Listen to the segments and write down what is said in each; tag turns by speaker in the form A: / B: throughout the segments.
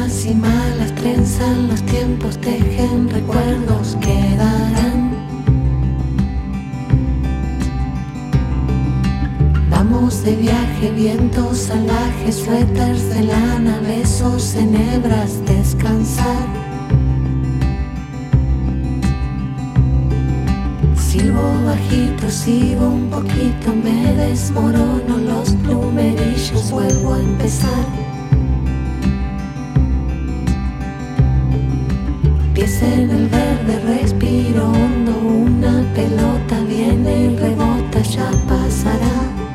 A: buenas y malas trenzan los tiempos, tejen recuerdos, quedarán. Vamos de viaje, vientos salvajes, suéteres de lana, besos en hebras, descansar. Silbo bajito, sigo un poquito, me desmorono los plumerillos, vuelvo a empezar. Pies en el verde, respiro hondo, una pelota viene y rebota, ya pasará.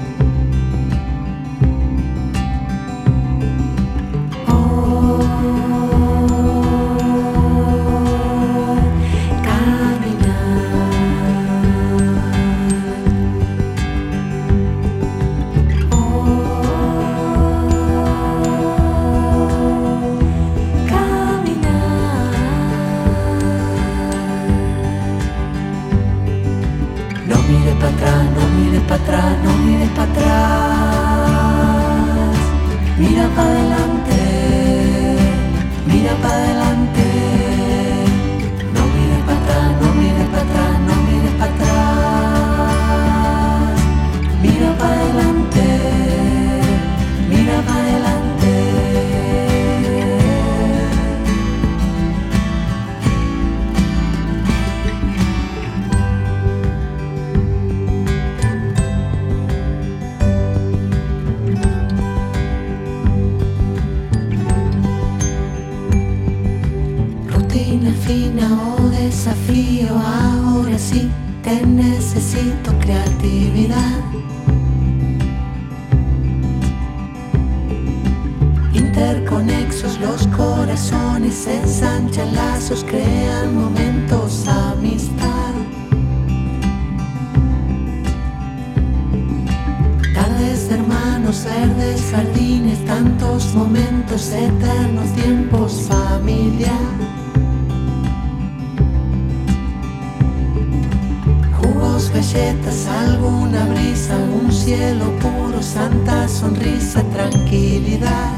A: No mires para atrás, no mires para atrás. Mira para adelante, mira para adelante. No mires para atrás, no mires para atrás, no mires para atrás. Mira para adelante, mira para adelante. Rutina fina o desafío, ahora sí te necesito, creatividad. Interconexos los corazones, se ensanchan lazos, crean momentos, amistad. Tardes de hermanos, verdes jardines, tantos momentos, eternos tiempos, familia. Galletas, alguna brisa, un cielo puro, santa sonrisa, tranquilidad.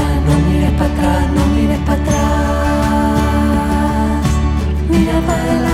A: Mira para adelante.